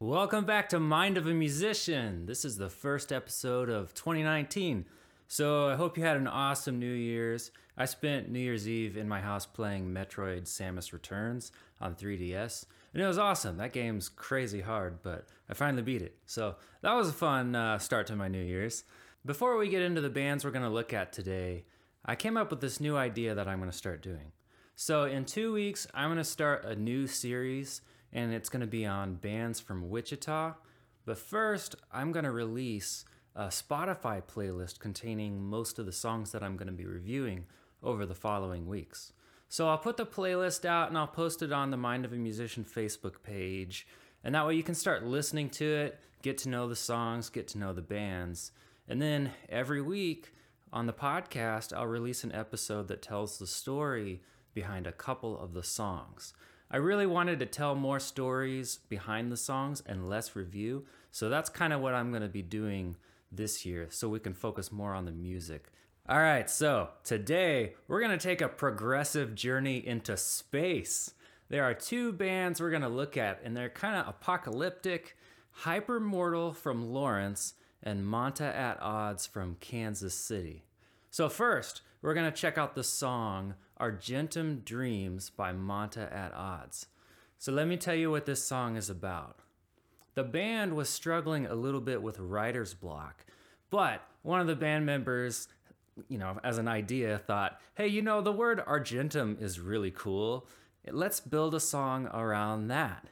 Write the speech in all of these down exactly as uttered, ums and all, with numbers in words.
Welcome back to Mind of a Musician. This is the first episode of twenty nineteen. So I hope you had an awesome New Year's. I spent New Year's Eve in my house playing Metroid Samus Returns on three D S. And it was awesome. That game's crazy hard, but I finally beat it. So that was a fun uh, start to my New Year's. Before we get into the bands we're going to look at today, I came up with this new idea that I'm going to start doing. So in two weeks, I'm going to start a new series, and it's going to be on bands from Wichita. But first, I'm going to release a Spotify playlist containing most of the songs that I'm going to be reviewing over the following weeks. So I'll put the playlist out and I'll post it on the Mind of a Musician Facebook page. And that way you can start listening to it, get to know the songs, get to know the bands. And then every week on the podcast, I'll release an episode that tells the story behind a couple of the songs. I really wanted to tell more stories behind the songs and less review, so that's kind of what I'm going to be doing this year, so we can focus more on the music. All right, so today we're going to take a progressive journey into space. There are two bands we're going to look at, and they're kind of apocalyptic: Hypermortal from Lawrence and Manta at Odds from Kansas City. So first, we're going to check out the song Argentum Dreams by Manta at Odds. So let me tell you what this song is about. The band was struggling a little bit with writer's block, but one of the band members, you know, as an idea, thought, hey, you know, the word Argentum is really cool. Let's build a song around that.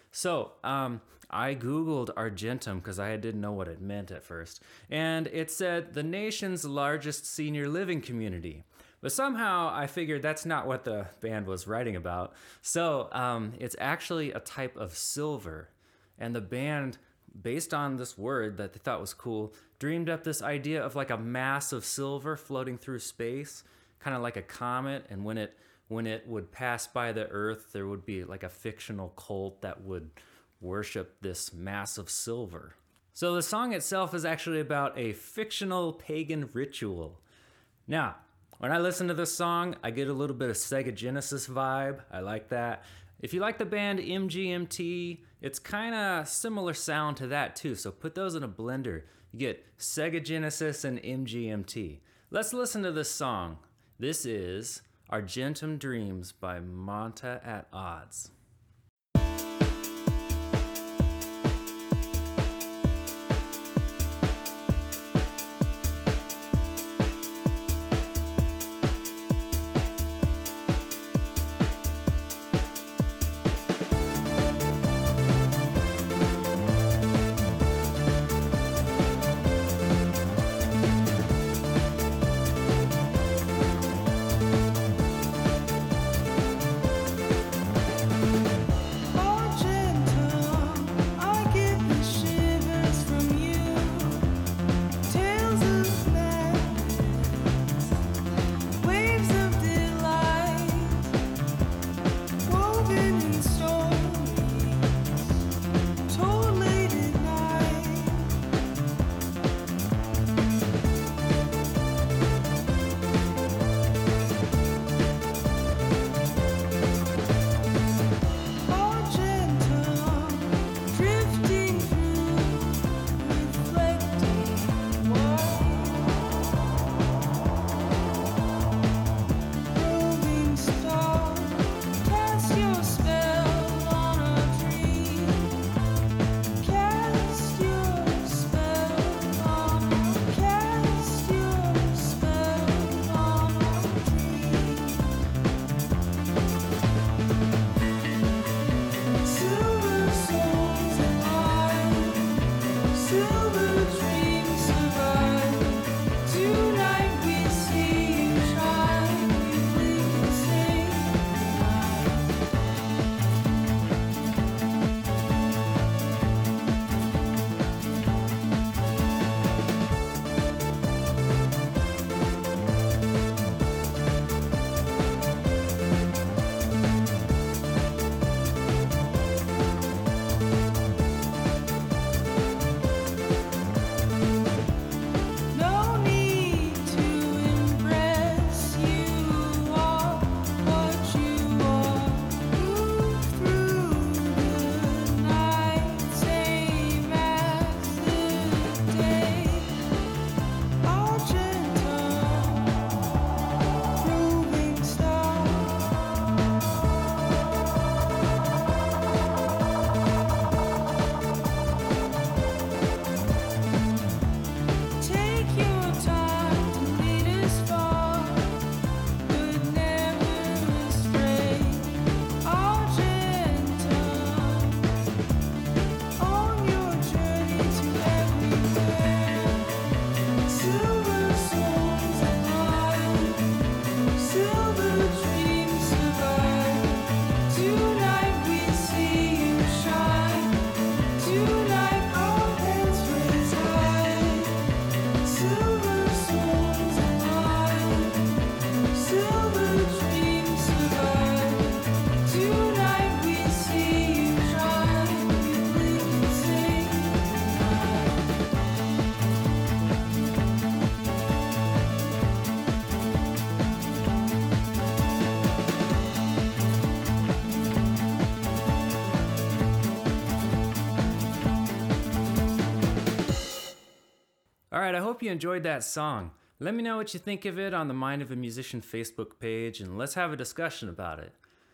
So um, I Googled Argentum because I didn't know what it meant at first. And it said the nation's largest senior living community. But somehow I figured that's not what the band was writing about. So um, it's actually a type of silver. And the band, based on this word that they thought was cool, dreamed up this idea of like a mass of silver floating through space, kind of like a comet. And when it when it would pass by the Earth, there would be like a fictional cult that would worship this mass of silver. So the song itself is actually about a fictional pagan ritual. Now, when I listen to this song, I get a little bit of Sega Genesis vibe. I like that. If you like the band M G M T, it's kind of similar sound to that too. So put those in a blender. You get Sega Genesis and M G M T. Let's listen to this song. This is Argentum Dreams by Manta at Odds. All right, I hope you enjoyed that song. Let me know what you think of it on the Mind of a Musician Facebook page, and let's have a discussion about it.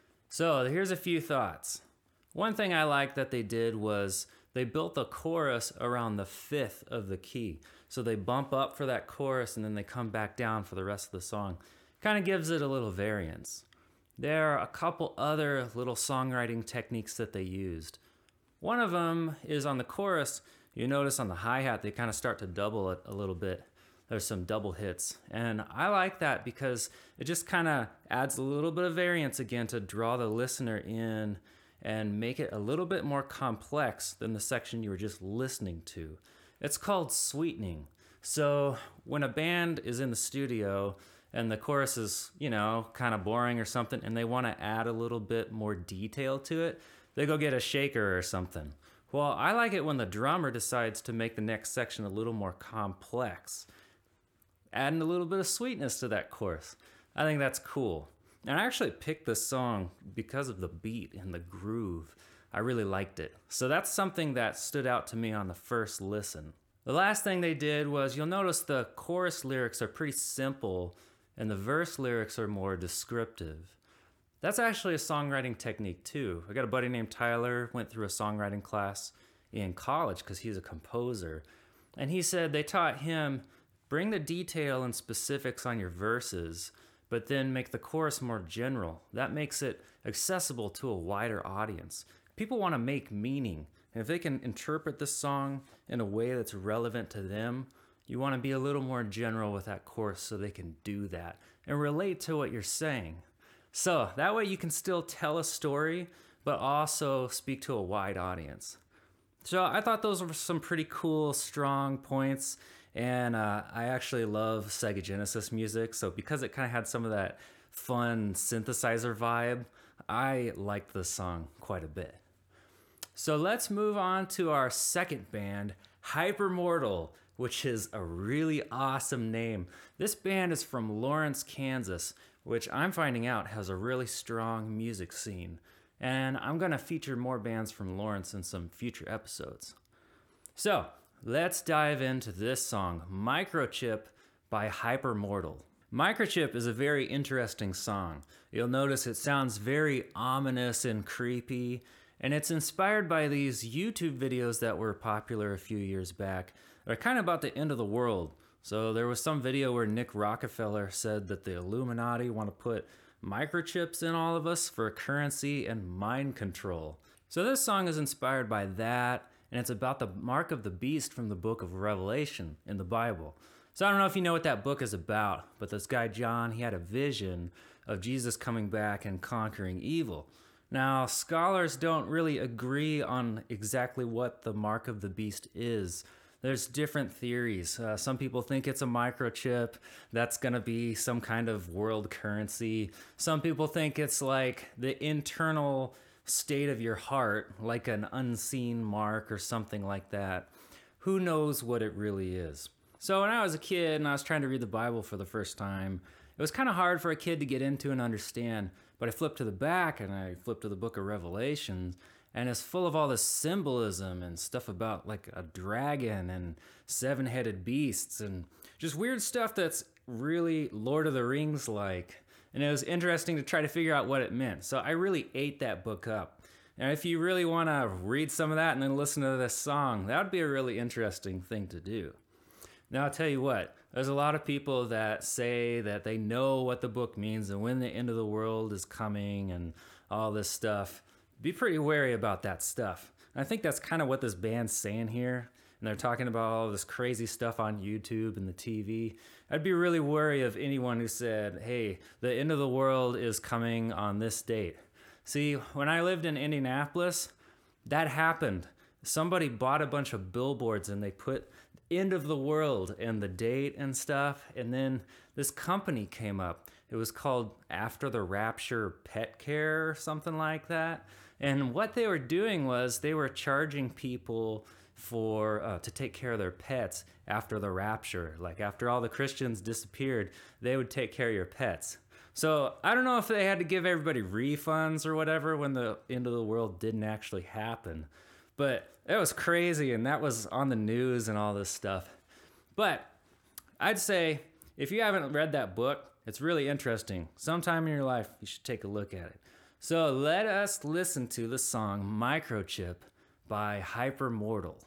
So here's a few thoughts. One thing I liked that they did was they built the chorus around the fifth of the key. So they bump up for that chorus and then they come back down for the rest of the song. Kind of gives it a little variance. There are a couple other little songwriting techniques that they used. One of them is on the chorus. You notice on the hi-hat they kind of start to double it a little bit. There's some double hits. And I like that because it just kind of adds a little bit of variance again to draw the listener in and make it a little bit more complex than the section you were just listening to. It's called sweetening. So when a band is in the studio and the chorus is, you know, kind of boring or something, and they want to add a little bit more detail to it, they go get a shaker or something. Well, I like it when the drummer decides to make the next section a little more complex, adding a little bit of sweetness to that chorus. I think that's cool. And I actually picked this song because of the beat and the groove. I really liked it. So that's something that stood out to me on the first listen. The last thing they did was, you'll notice the chorus lyrics are pretty simple and the verse lyrics are more descriptive. That's actually a songwriting technique too. I got a buddy named Tyler, went through a songwriting class in college because he's a composer. And he said they taught him, bring the detail and specifics on your verses, but then make the chorus more general. That makes it accessible to a wider audience. People want to make meaning. And if they can interpret this song in a way that's relevant to them, you want to be a little more general with that chorus so they can do that and relate to what you're saying. So that way you can still tell a story, but also speak to a wide audience. So I thought those were some pretty cool, strong points. And uh, I actually love Sega Genesis music. So because it kind of had some of that fun synthesizer vibe, I liked this song quite a bit. So let's move on to our second band, Hypermortal, which is a really awesome name. This band is from Lawrence, Kansas, which I'm finding out has a really strong music scene. And I'm gonna feature more bands from Lawrence in some future episodes. So let's dive into this song, Microchip by Hypermortal. Microchip is a very interesting song. You'll notice it sounds very ominous and creepy, and it's inspired by these YouTube videos that were popular a few years back. They're kind of about the end of the world. So there was some video where Nick Rockefeller said that the Illuminati want to put microchips in all of us for currency and mind control. So this song is inspired by that, and it's about the mark of the beast from the book of Revelation in the Bible. So I don't know if you know what that book is about, but this guy John, he had a vision of Jesus coming back and conquering evil. Now, scholars don't really agree on exactly what the mark of the beast is. There's different theories. Uh, some people think it's a microchip that's going to be some kind of world currency. Some people think it's like the internal state of your heart, like an unseen mark or something like that. Who knows what it really is? So when I was a kid and I was trying to read the Bible for the first time, it was kind of hard for a kid to get into and understand, but I flipped to the back and I flipped to the book of Revelation, and it's full of all this symbolism and stuff about like a dragon and seven-headed beasts and just weird stuff that's really Lord of the Rings like. And it was interesting to try to figure out what it meant. So I really ate that book up. And if you really want to read some of that and then listen to this song, that would be a really interesting thing to do. Now, I'll tell you what, there's a lot of people that say that they know what the book means and when the end of the world is coming and all this stuff. Be pretty wary about that stuff. And I think that's kind of what this band's saying here. And they're talking about all this crazy stuff on YouTube and the T V. I'd be really wary of anyone who said, hey, the end of the world is coming on this date. See, when I lived in Indianapolis, that happened. Somebody bought a bunch of billboards and they put end of the world and the date and stuff. And then this company came up. It was called After the Rapture Pet Care or something like that. And what they were doing was they were charging people for uh, to take care of their pets after the rapture. Like after all the Christians disappeared, they would take care of your pets. So I don't know if they had to give everybody refunds or whatever when the end of the world didn't actually happen. But it was crazy, and that was on the news and all this stuff. But I'd say if you haven't read that book, it's really interesting. Sometime in your life, you should take a look at it. So let us listen to the song Microchip by Hypermortal.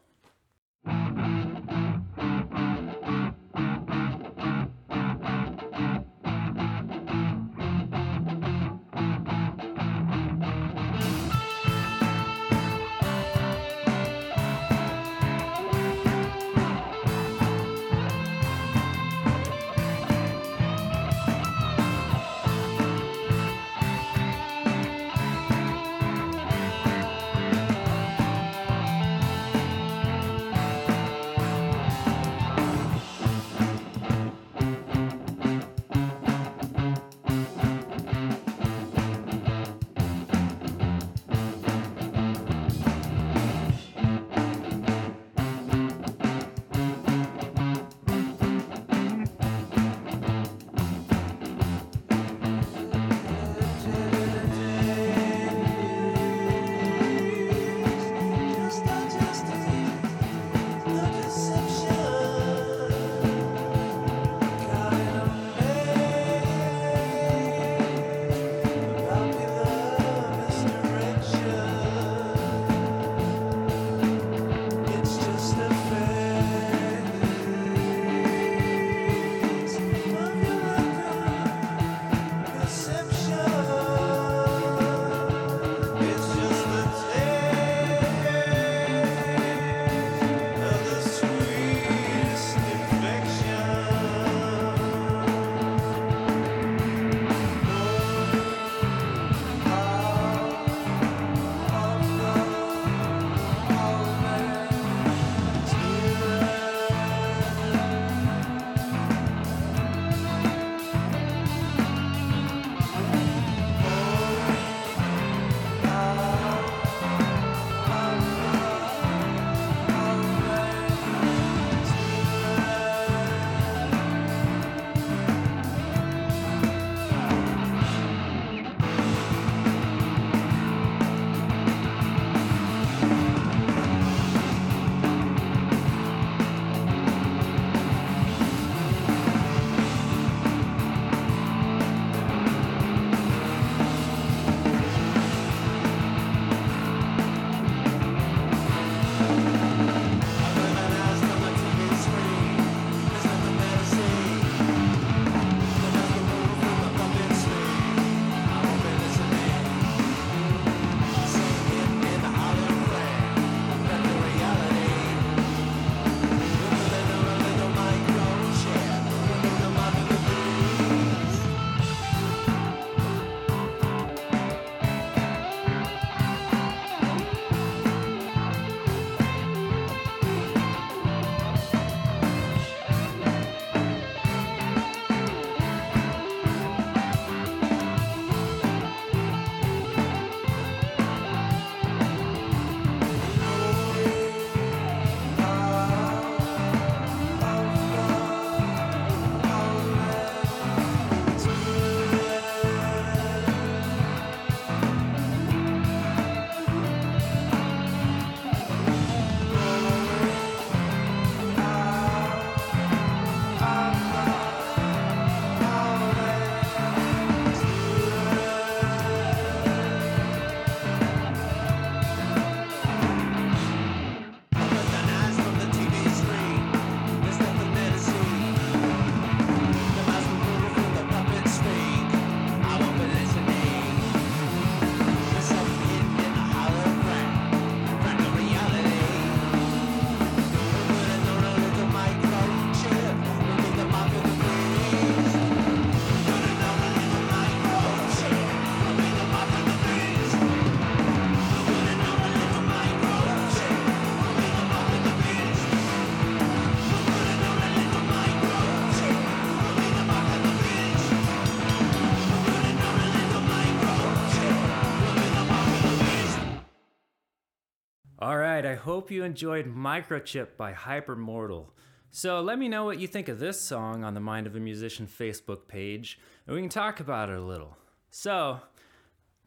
All right, I hope you enjoyed Microchip by Hypermortal. So let me know what you think of this song on the Mind of a Musician Facebook page, and we can talk about it a little. So,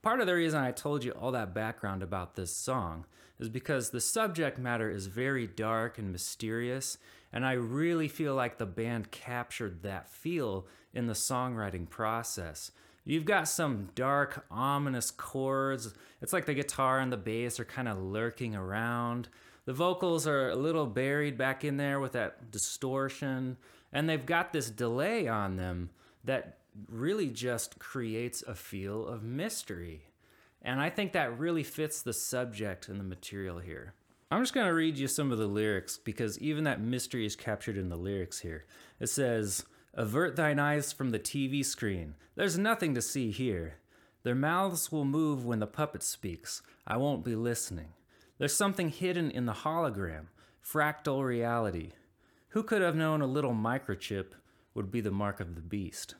Part of the reason I told you all that background about this song is because the subject matter is very dark and mysterious, and I really feel like the band captured that feel in the songwriting process. You've got some dark, ominous chords. It's like the guitar and the bass are kind of lurking around. The vocals are a little buried back in there with that distortion, and they've got this delay on them that really just creates a feel of mystery. And I think that really fits the subject and the material here. I'm just going to read you some of the lyrics because even that mystery is captured in the lyrics here. It says, "Avert thine eyes from the T V screen. There's nothing to see here. Their mouths will move when the puppet speaks. I won't be listening. There's something hidden in the hologram, fractal reality. Who could have known a little microchip would be the mark of the beast?"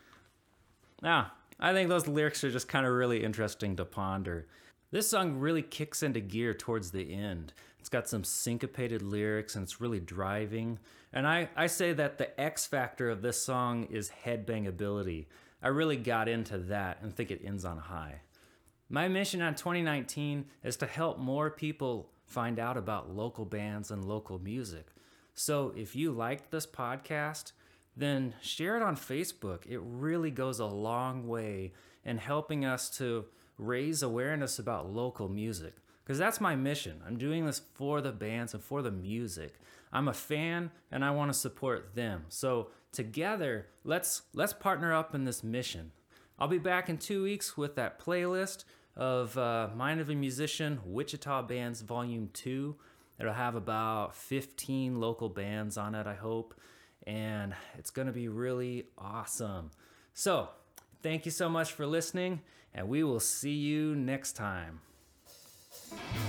Now, I think those lyrics are just kind of really interesting to ponder. This song really kicks into gear towards the end. It's got some syncopated lyrics and it's really driving. And I, I say that the X factor of this song is headbangability. I really got into that and think it ends on a high. My mission on twenty nineteen is to help more people find out about local bands and local music. So if you liked this podcast, then share it on Facebook. It really goes a long way in helping us to raise awareness about local music. Because that's my mission. I'm doing this for the bands and for the music. I'm a fan and I want to support them. So together, let's let's partner up in this mission. I'll be back in two weeks with that playlist of uh, Mind of a Musician, Wichita Bands Volume two. It'll have about fifteen local bands on it, I hope. And it's going to be really awesome. So, thank you so much for listening, and we will see you next time.